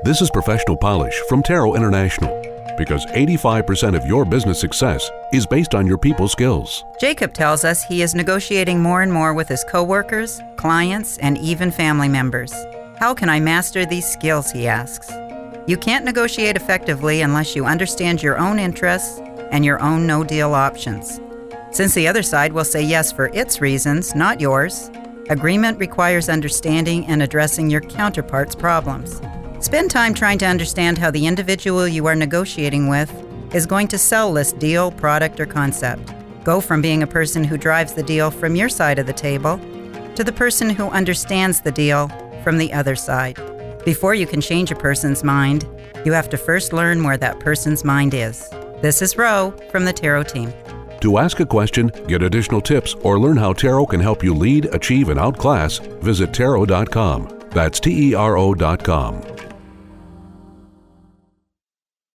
This is Professional Polish from Tarot International, because 85% of your business success is based on your people skills. Jacob tells us he is negotiating more and more with his coworkers, clients, and even family members. How can I master these skills, he asks. You can't negotiate effectively unless you understand your own interests and your own no-deal options. Since the other side will say yes for its reasons, not yours, agreement requires understanding and addressing your counterpart's problems. Spend time trying to understand how the individual you are negotiating with is going to sell this deal, product, or concept. Go from being a person who drives the deal from your side of the table to the person who understands the deal from the other side. Before you can change a person's mind, you have to first learn where that person's mind is. This is Ro from the Tarot team. To ask a question, get additional tips, or learn how Tarot can help you lead, achieve, and outclass, visit Tarot.com. That's TERO.com.